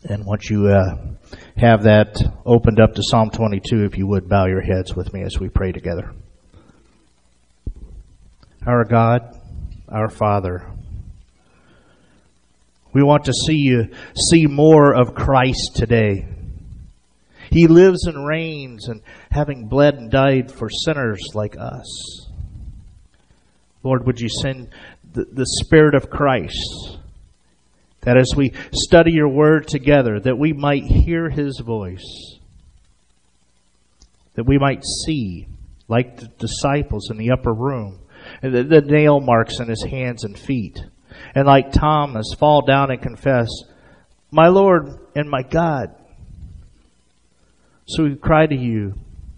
And once you have that opened up to Psalm 22, if you would, bow your heads with me as we pray together. Our God, our Father, we want to see more of Christ today. He lives and reigns, and having bled and died for sinners like us. Lord, would you send the Spirit of Christ, that as we study your word together, that we might hear his voice, that we might see, like the disciples in the upper room, the nail marks in his hands and feet, and like Thomas, fall down and confess, my Lord and my God. So we cry to you,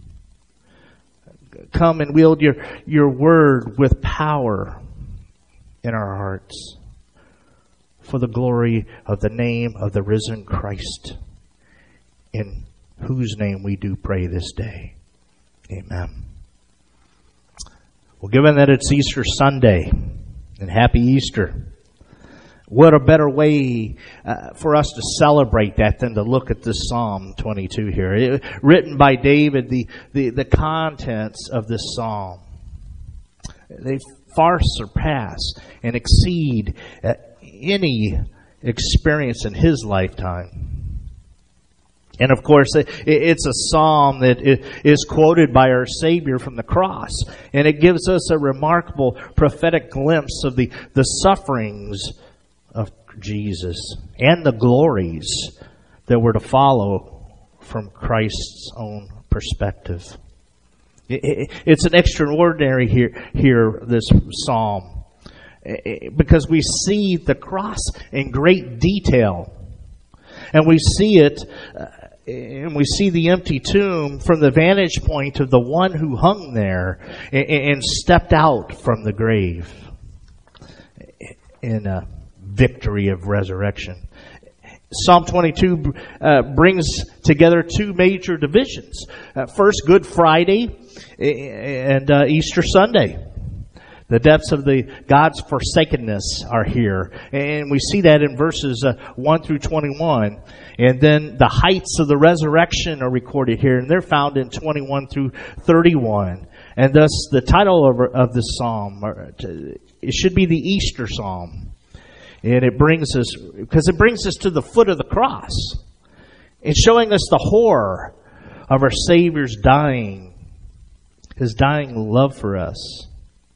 come and wield your word with power in our hearts for the glory of the name of the risen Christ, in whose name we do pray this day. Amen. Well, given that it's Easter Sunday, and happy Easter, what a better way for us to celebrate that than to look at this Psalm 22 here. Written by David, the contents of this psalm, they far surpass and exceed any experience in his lifetime. And of course, it's a psalm that is quoted by our Savior from the cross. And it gives us a remarkable prophetic glimpse of the sufferings of Jesus and the glories that were to follow from Christ's own perspective. It's an extraordinary here, this psalm, because we see the cross in great detail. And we see it, and we see the empty tomb from the vantage point of the one who hung there and stepped out from the grave in a victory of resurrection. Psalm 22 brings together two major divisions. First, Good Friday and Easter Sunday. The depths of God's forsakenness are here. And we see that in verses 1 through 21. And then the heights of the resurrection are recorded here, and they're found in 21 through 31. And thus the title of this psalm, it should be the Easter Psalm. And it brings us to the foot of the cross. It's showing us the horror of our Savior's dying, his dying love for us.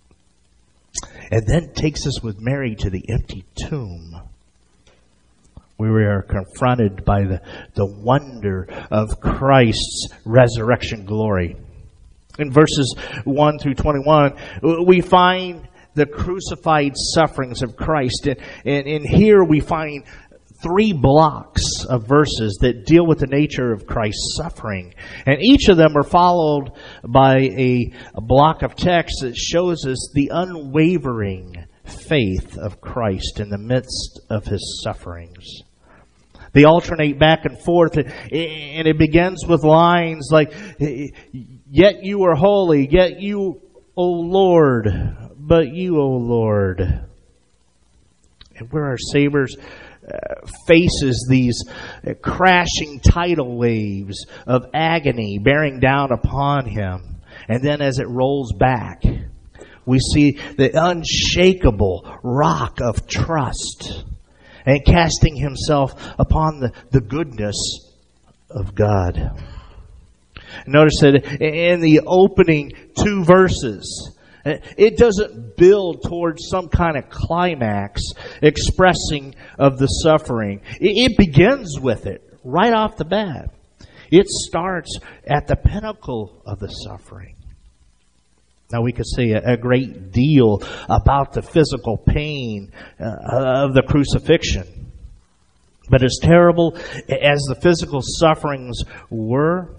And then takes us with Mary to the empty tomb, where we are confronted by the wonder of Christ's resurrection glory. In verses 1 through 21, we find the crucified sufferings of Christ. And here we find 3 blocks of verses that deal with the nature of Christ's suffering. And each of them are followed by a block of text that shows us the unwavering faith of Christ in the midst of his sufferings. They alternate back and forth, and it begins with lines like, yet you are holy, yet you, O Lord, but you, O Lord. And where our Savior faces these crashing tidal waves of agony bearing down upon him. And then as it rolls back, we see the unshakable rock of trust and casting himself upon the goodness of God. Notice that in the opening 2 verses, it doesn't build towards some kind of climax expressing of the suffering. It begins with it right off the bat. It starts at the pinnacle of the suffering. Now we could say a great deal about the physical pain of the crucifixion. But as terrible as the physical sufferings were,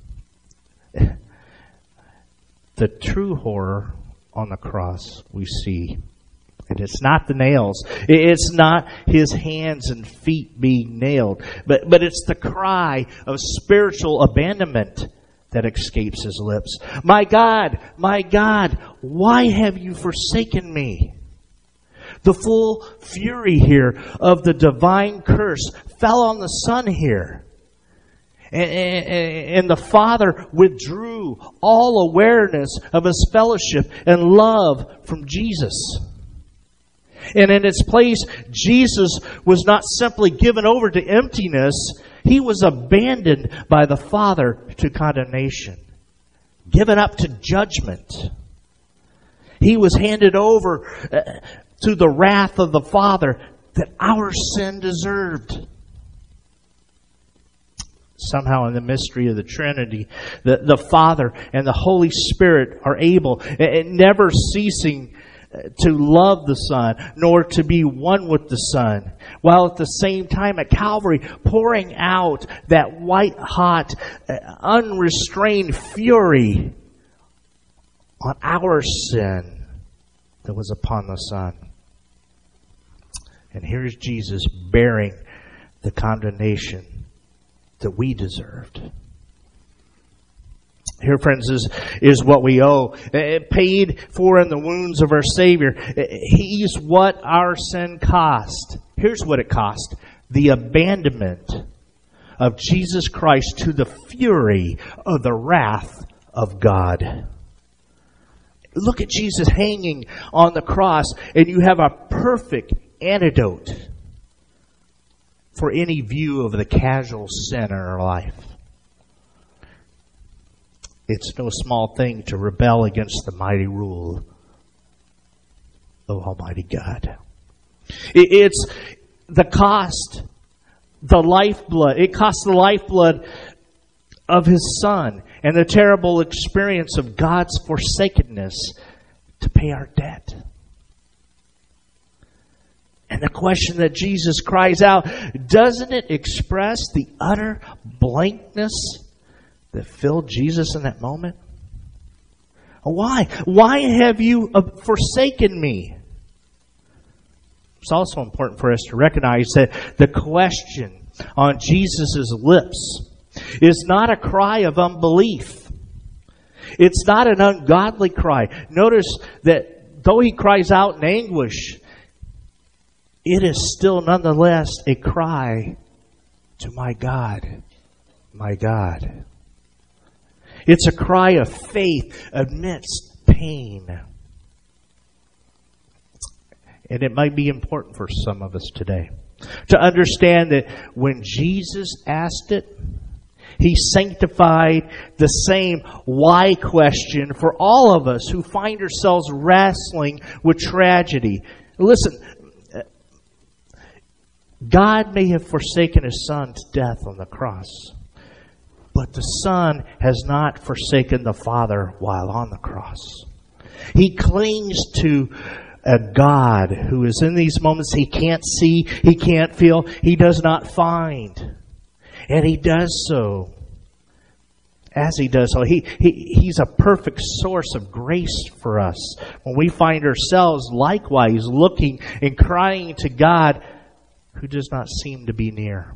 the true horror on the cross we see. And it's not the nails. It's not his hands and feet being nailed. But it's the cry of spiritual abandonment that escapes his lips. My God, why have you forsaken me? The full fury here of the divine curse fell on the Son here. And the Father withdrew all awareness of His fellowship and love from Jesus. And in its place, Jesus was not simply given over to emptiness. He was abandoned by the Father to condemnation, given up to judgment. He was handed over to the wrath of the Father that our sin deserved. Somehow in the mystery of the Trinity, the Father and the Holy Spirit are able, never ceasing to love the Son, nor to be one with the Son, while at the same time at Calvary pouring out that white-hot, unrestrained fury on our sin that was upon the Son. And here's Jesus bearing the condemnation that we deserved. Here, friends, is what we owe. Paid for in the wounds of our Savior. He's what our sin cost. Here's what it cost. The abandonment of Jesus Christ to the fury of the wrath of God. Look at Jesus hanging on the cross, and you have a perfect antidote for any view of the casual sin in our life. It's no small thing to rebel against the mighty rule of Almighty God. It's the cost, the lifeblood. It costs the lifeblood of His Son and the terrible experience of God's forsakenness to pay our debt. And the question that Jesus cries out, doesn't it express the utter blankness that filled Jesus in that moment? Why? Why have you forsaken me? It's also important for us to recognize that the question on Jesus' lips is not a cry of unbelief. It's not an ungodly cry. Notice that though He cries out in anguish, it is still nonetheless a cry to my God, my God. It's a cry of faith amidst pain. And it might be important for some of us today to understand that when Jesus asked it, He sanctified the same why question for all of us who find ourselves wrestling with tragedy. Listen, God may have forsaken His Son to death on the cross, but the Son has not forsaken the Father while on the cross. He clings to a God who is in these moments He can't see, He can't feel, He does not find. And He does so. As He does so, He's a perfect source of grace for us. When we find ourselves likewise looking and crying to God who does not seem to be near.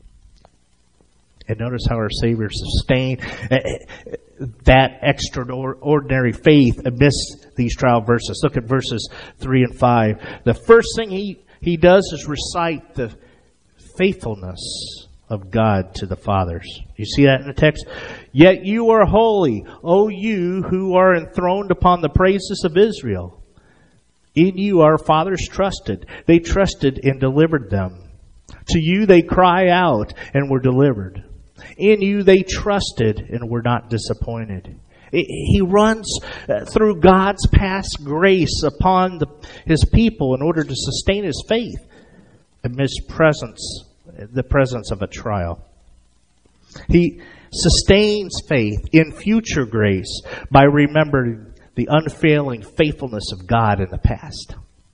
And notice how our Savior sustained that extraordinary faith amidst these trial verses. Look at verses 3 and 5. The first thing he does is recite the faithfulness of God to the fathers. You see that in the text? Yet you are holy, O you who are enthroned upon the praises of Israel. In you our fathers trusted. They trusted and delivered them. To you they cry out and were delivered. In you they trusted and were not disappointed. He runs through God's past grace upon His people in order to sustain his faith amidst the presence of a trial. He sustains faith in future grace by remembering the unfailing faithfulness of God in the past.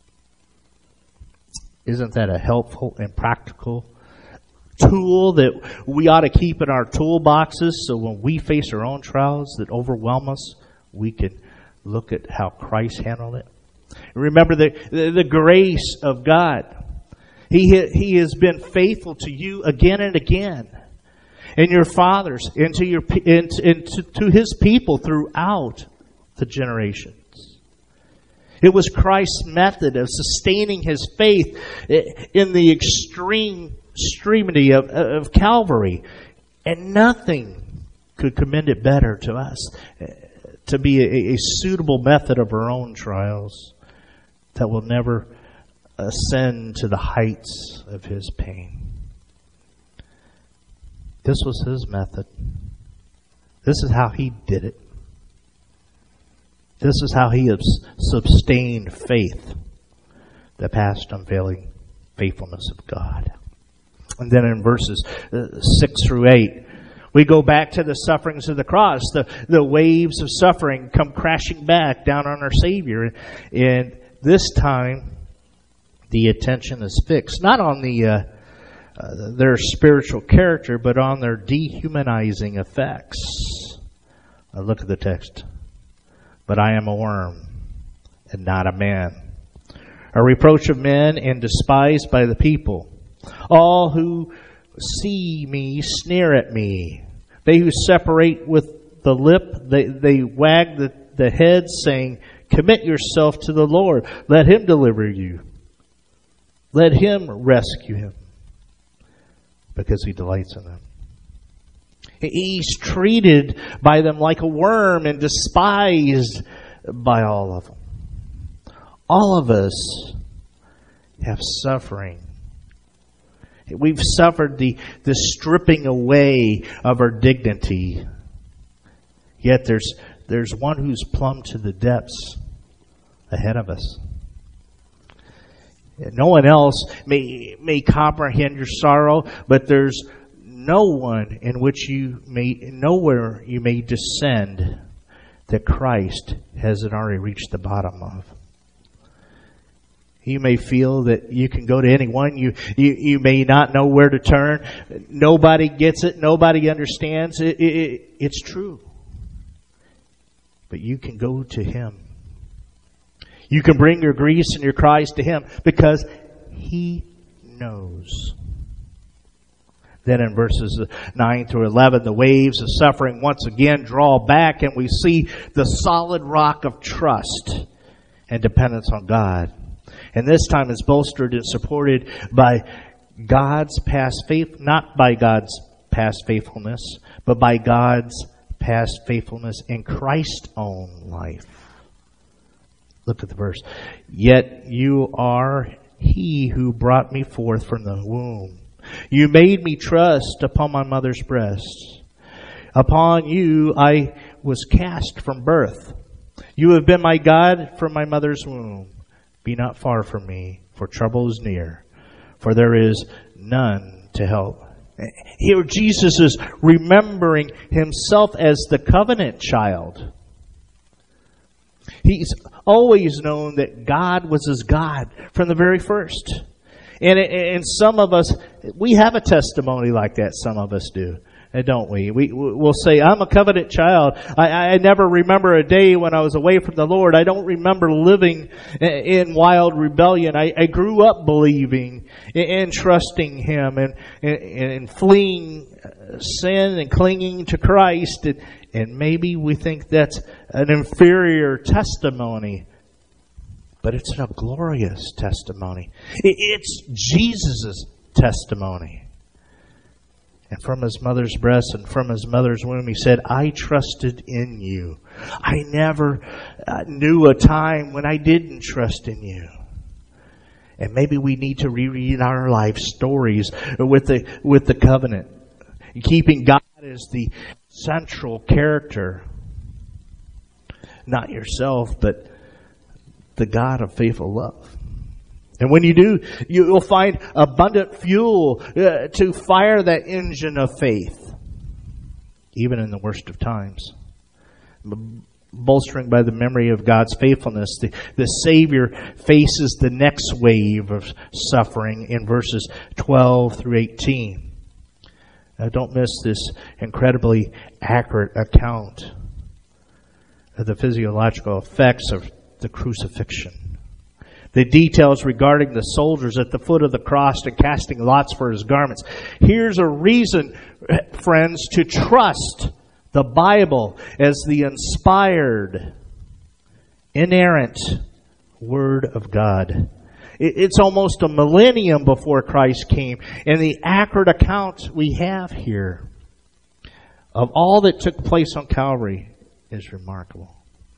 Isn't that a helpful and practical tool that we ought to keep in our toolboxes so when we face our own trials that overwhelm us, we can look at how Christ handled it? Remember the grace of God. He has been faithful to you again and again, and your fathers, and to His people throughout the generations. It was Christ's method of sustaining his faith in the extremity of Calvary. And nothing could commend it better to us to be a suitable method of our own trials that will never ascend to the heights of his pain. This was his method. This is how he did it. This is how he sustained faith, the past unfailing faithfulness of God. And then in verses 6 through 8, we go back to the sufferings of the cross. The waves of suffering come crashing back down on our Savior. And this time, the attention is fixed, not on their spiritual character, but on their dehumanizing effects. Look at the text. But I am a worm and not a man, a reproach of men and despised by the people. All who see me sneer at me. They who separate with the lip, they wag the head, saying, commit yourself to the Lord. Let him deliver you. Let him rescue him, because he delights in them. He's treated by them like a worm and despised by all of them. All of us have suffering. We've suffered the stripping away of our dignity. Yet there's one who's plumbed to the depths ahead of us. No one else may comprehend your sorrow, but there's no one nowhere you may descend that Christ hasn't already reached the bottom of. You may feel that you can go to anyone. You may not know where to turn. Nobody gets it. Nobody understands it. It's true. But you can go to him. You can bring your griefs and your cries to him because he knows. Then in verses 9 through 11, the waves of suffering once again draw back, and we see the solid rock of trust and dependence on God. And this time it's bolstered and supported by God's past faith, not by God's past faithfulness, but by God's past faithfulness in Christ's own life. Look at the verse. Yet you are he who brought me forth from the womb. You made me trust upon my mother's breast. Upon you I was cast from birth. You have been my God from my mother's womb. Be not far from me, for trouble is near, for there is none to help. Here Jesus is remembering himself as the covenant child. He's always known that God was his God from the very first. And some of us, we have a testimony like that. Some of us do, don't we? We'll say, I'm a covenant child. I never remember a day when I was away from the Lord. I don't remember living in wild rebellion. I grew up believing and trusting him and fleeing sin and clinging to Christ. And maybe we think that's an inferior testimony. But it's a glorious testimony. It's Jesus' testimony. And from his mother's breast and from his mother's womb, he said, I trusted in you. I never knew a time when I didn't trust in you. And maybe we need to reread our life stories with the covenant. Keeping God as the central character. Not yourself, but the God of faithful love. And when you do, you'll find abundant fuel to fire that engine of faith, even in the worst of times. Bolstering by the memory of God's faithfulness, the Savior faces the next wave of suffering in verses 12 through 18. Now, don't miss this incredibly accurate account of the physiological effects of the crucifixion. The details regarding the soldiers at the foot of the cross and casting lots for his garments. Here's a reason, friends, to trust the Bible as the inspired, inerrant Word of God. It's almost a millennium before Christ came. And the accurate account we have here of all that took place on Calvary is remarkable.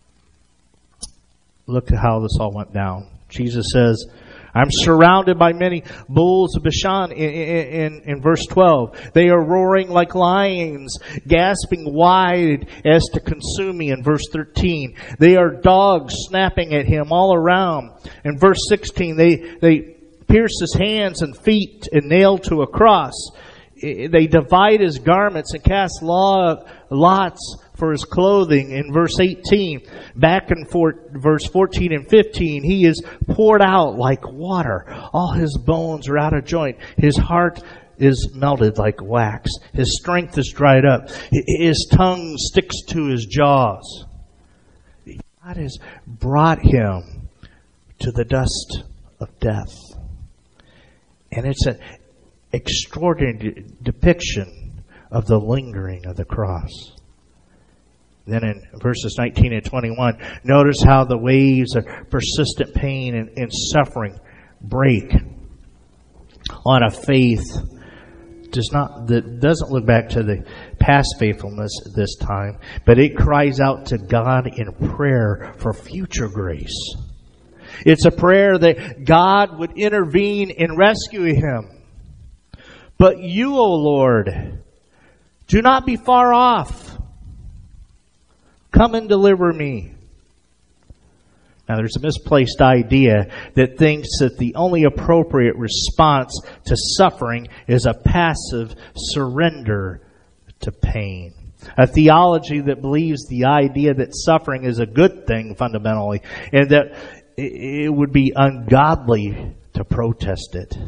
Look at how this all went down. Jesus says, I'm surrounded by many bulls of Bashan in verse 12. They are roaring like lions, gasping wide as to consume me in verse 13. They are dogs snapping at him all around. In verse 16, they pierce his hands and feet and nail to a cross. They divide his garments and cast lots for his clothing. In verse 18, back in verse 14 and 15, he is poured out like water. All his bones are out of joint. His heart is melted like wax. His strength is dried up. His tongue sticks to his jaws. God has brought him to the dust of death. And it's an extraordinary depiction of the lingering of the cross. Then in verses 19 and 21, notice how the waves of persistent pain and suffering break on a faith that doesn't look back to the past faithfulness this time, but it cries out to God in prayer for future grace. It's a prayer that God would intervene and rescue him. But you, O Lord, do not be far off. Come and deliver me. Now, there's a misplaced idea that thinks that the only appropriate response to suffering is a passive surrender to pain. A theology that believes the idea that suffering is a good thing fundamentally, and that it would be ungodly to protest it.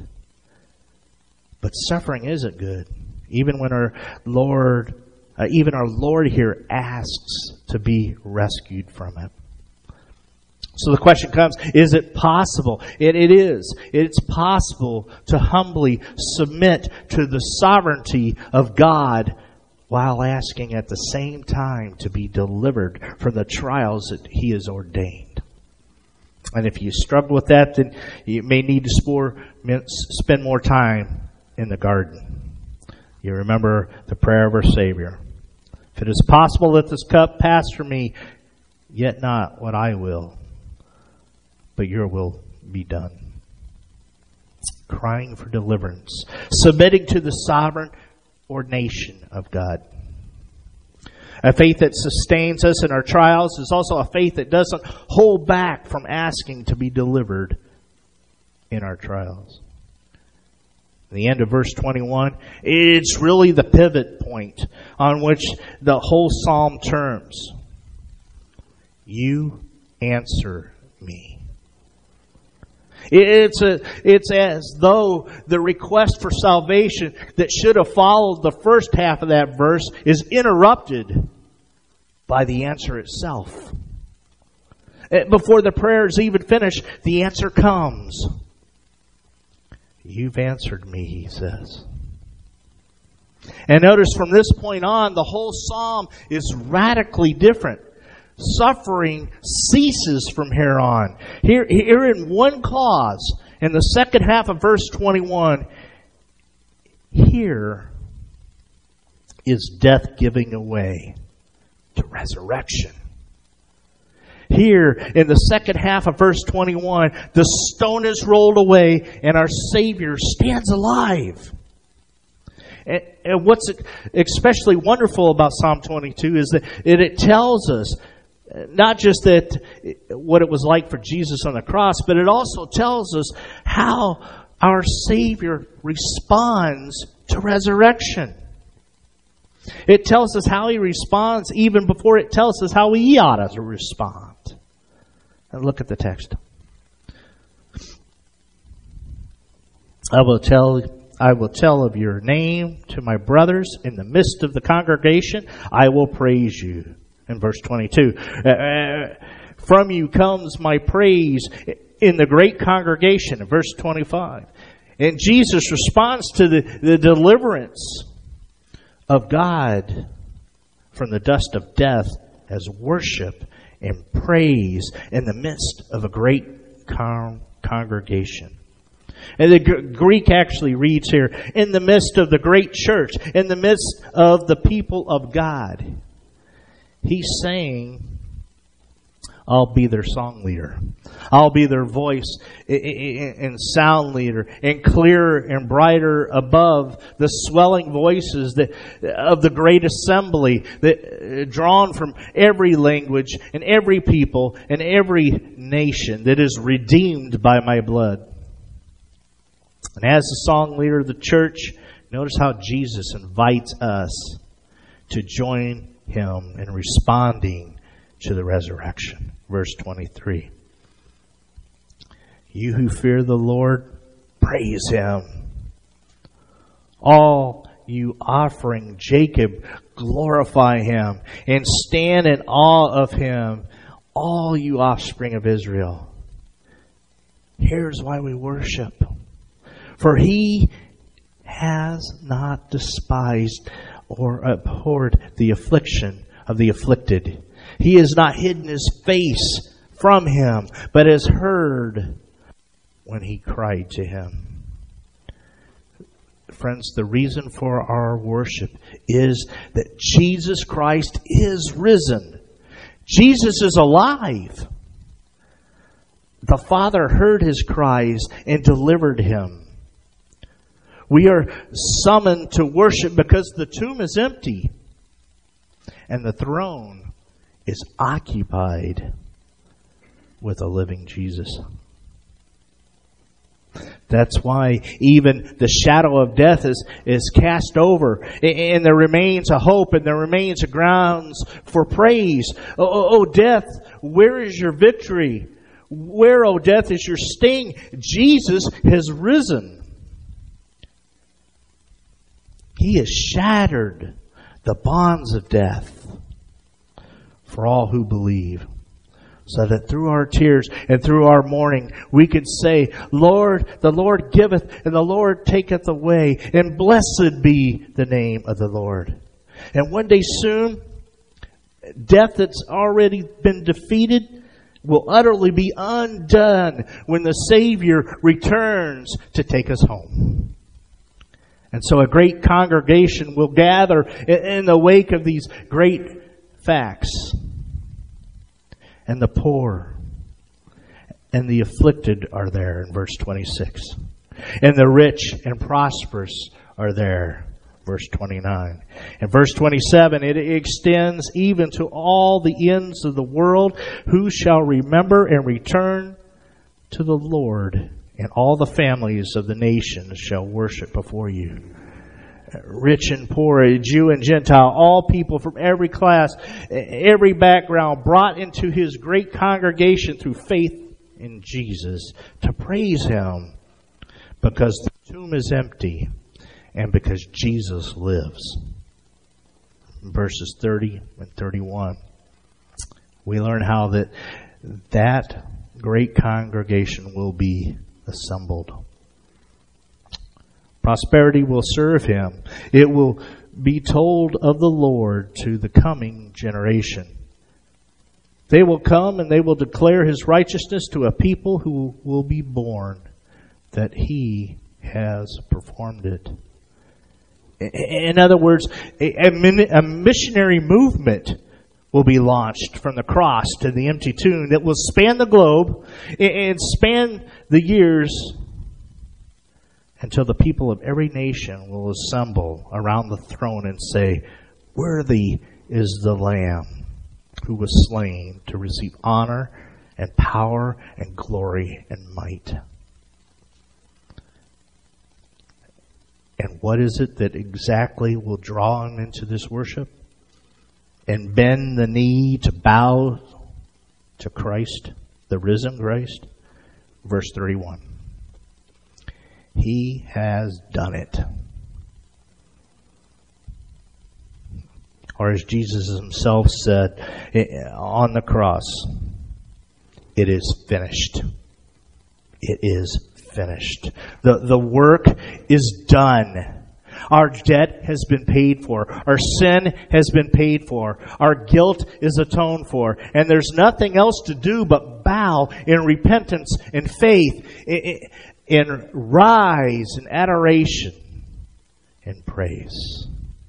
But suffering isn't good. Even when our Lord here asks to be rescued from it. So the question comes, is it possible? It is. It's possible to humbly submit to the sovereignty of God while asking at the same time to be delivered from the trials that He has ordained. And if you struggle with that, then you may need to spend more time in the garden. You remember the prayer of our Savior. If it is possible that this cup pass from me, yet not what I will, but your will be done. Crying for deliverance. Submitting to the sovereign ordination of God. A faith that sustains us in our trials is also a faith that doesn't hold back from asking to be delivered in our trials. The end of verse 21, it's really the pivot point on which the whole psalm turns. You answer me. It's as though the request for salvation that should have followed the first half of that verse is interrupted by the answer itself. Before the prayer is even finished, the answer comes. You've answered me, he says. And notice from this point on, the whole psalm is radically different. Suffering ceases from here on. Here in one clause, in the second half of verse 21, here is death giving away to resurrection. Here, in the second half of verse 21, the stone is rolled away and our Savior stands alive. And what's especially wonderful about Psalm 22 is that it tells us not just that what it was like for Jesus on the cross, but it also tells us how our Savior responds to resurrection. It tells us how He responds even before it tells us how we ought to respond. And look at the text. I will tell of your name to my brothers in the midst of the congregation. I will praise you. In verse 22, from you comes my praise in the great congregation. In verse 25, and Jesus responds to the deliverance of God from the dust of death as worship and praise in the midst of a great congregation. And the Greek actually reads here, in the midst of the great church, in the midst of the people of God. He's saying, I'll be their song leader. I'll be their voice and sound leader, and clearer and brighter above the swelling voices of the great assembly, that drawn from every language and every people and every nation that is redeemed by my blood. And as the song leader of the church, notice how Jesus invites us to join him in responding to the resurrection. Verse 23. You who fear the Lord, praise him. All you offering Jacob, glorify him and stand in awe of him, all you offspring of Israel. Here's why we worship. For he has not despised or abhorred the affliction of the afflicted. He has not hidden his face from him, but has heard when he cried to him. Friends, the reason for our worship is that Jesus Christ is risen. Jesus is alive. The Father heard his cries and delivered him. We are summoned to worship because the tomb is empty and the throne is occupied with a living Jesus. That's why even the shadow of death is cast over, and there remains a hope, and there remains a grounds for praise. Oh, death, where is your victory? Where, O death, is your sting? Jesus has risen. He has shattered the bonds of death for all who believe, so that through our tears and through our mourning, we could say, Lord, the Lord giveth and the Lord taketh away, and blessed be the name of the Lord. And one day soon, death that's already been defeated will utterly be undone when the Savior returns to take us home. And so a great congregation will gather in the wake of these great facts. And the poor and the afflicted are there in verse 26. And the rich and prosperous are there, verse 29. And verse 27, it extends even to all the ends of the world, who shall remember and return to the Lord, and all the families of the nations shall worship before you. Rich and poor, Jew and Gentile, all people from every class, every background, brought into his great congregation through faith in Jesus to praise him, because the tomb is empty and because Jesus lives. Verses 30 and 31, we learn how that great congregation will be assembled. Prosperity will serve him. It will be told of the Lord to the coming generation. They will come and they will declare his righteousness to a people who will be born, that he has performed it. In other words, a missionary movement will be launched from the cross to the empty tomb that will span the globe and span the years until the people of every nation will assemble around the throne and say, worthy is the Lamb who was slain to receive honor and power and glory and might. And what is it that exactly will draw him into this worship and bend the knee to bow to Christ, the risen Christ? Verse 31. He has done it. Or as Jesus himself said on the cross, it is finished. It is finished. The work is done. Our debt has been paid for. Our sin has been paid for. Our guilt is atoned for. And there's nothing else to do but bow in repentance and faith, in rise in adoration and praise.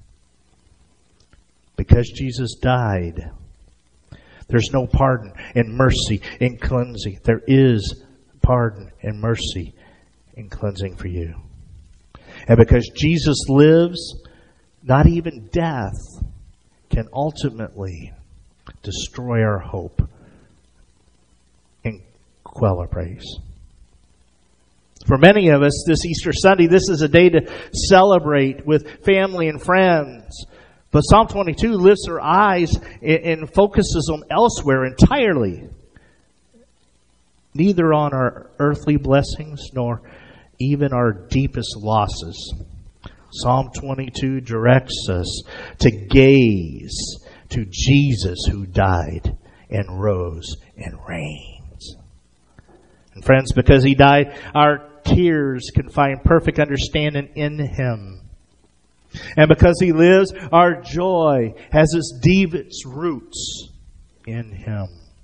Because Jesus died, there's no pardon and mercy and cleansing. There is pardon and mercy and cleansing for you. And because Jesus lives, not even death can ultimately destroy our hope and quell our praise. For many of us, this Easter Sunday, this is a day to celebrate with family and friends. But Psalm 22 lifts our eyes and focuses on elsewhere entirely. Neither on our earthly blessings nor even our deepest losses. Psalm 22 directs us to gaze to Jesus who died and rose and reigns. And friends, because He died, our tears can find perfect understanding in Him. And because He lives, our joy has its deepest roots in Him.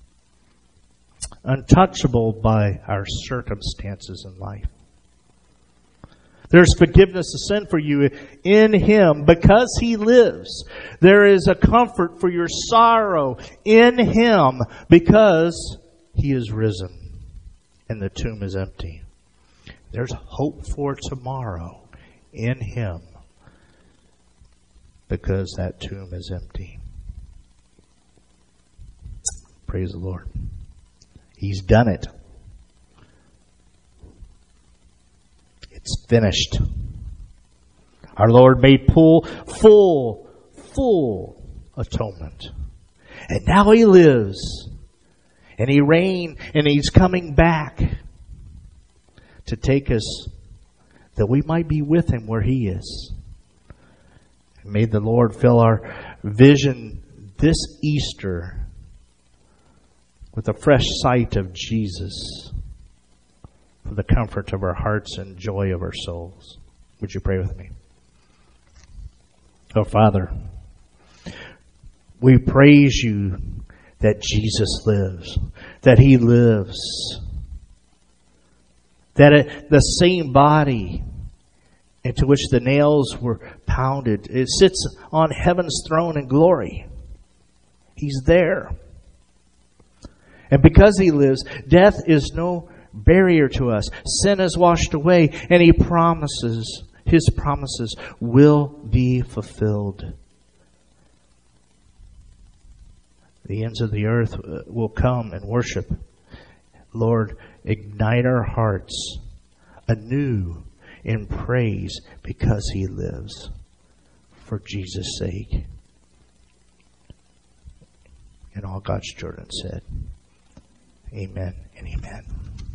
Untouchable by our circumstances in life. There's forgiveness of sin for you in Him because He lives. There is a comfort for your sorrow in Him because He is risen and the tomb is empty. There's hope for tomorrow in Him because that tomb is empty. Praise the Lord. He's done it. It's finished. Our Lord made full atonement. And now He lives. And He reigned. And He's coming back to take us that we might be with Him where He is. And may the Lord fill our vision this Easter with a fresh sight of Jesus for the comfort of our hearts and joy of our souls. Would you pray with me? Oh, Father, we praise You that Jesus lives, that He lives, that the same body into which the nails were pounded, it sits on heaven's throne in glory. He's there. And because He lives, death is no barrier to us. Sin is washed away, and His promises will be fulfilled. The ends of the earth will come and worship. Lord, ignite our hearts anew in praise because He lives, for Jesus' sake. And all God's children said, Amen and amen.